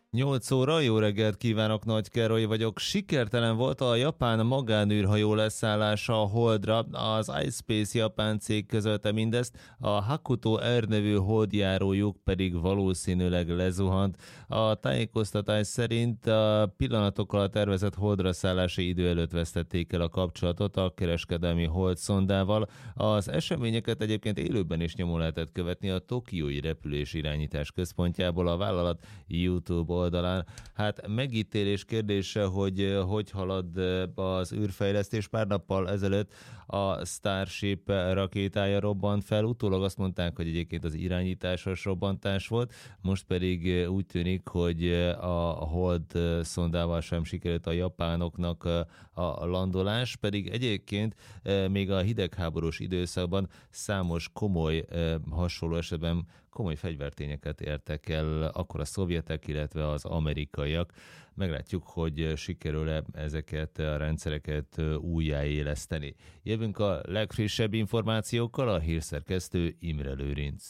8 óra, jó reggelt kívánok, Nagy Károly vagyok. Sikertelen volt a japán magánűrhajó leszállása a Holdra, az iSpace japán cég közölte mindezt, a Hakuto Air nevű holdjárójuk pedig valószínűleg lezuhant. A tájékoztatás szerint a pillanatokkal a tervezett holdra szállási idő előtt vesztették el a kapcsolatot a kereskedelmi holdszondával. Az eseményeket egyébként élőben is nyomon lehetett követni a Tokiói repülés irányítás központjából a vállalat YouTube oldalán. Hát megítélés kérdése, hogy halad az űrfejlesztés. Pár nappal ezelőtt a Starship rakétája robbant fel, utólag azt mondták, hogy egyébként az irányításos robbantás volt, most pedig úgy tűnik, hogy a Hold szondával sem sikerült a japánoknak a landolás, pedig egyébként még a hidegháborús időszakban számos komoly hasonló esetben komoly fegyvertényeket értek el akkor a szovjetek, illetve az amerikaiak. Meglátjuk, hogy sikerül-e ezeket a rendszereket újjáéleszteni. Jövünk a legfrissebb információkkal, a hírszerkesztő Imre Lőrinc.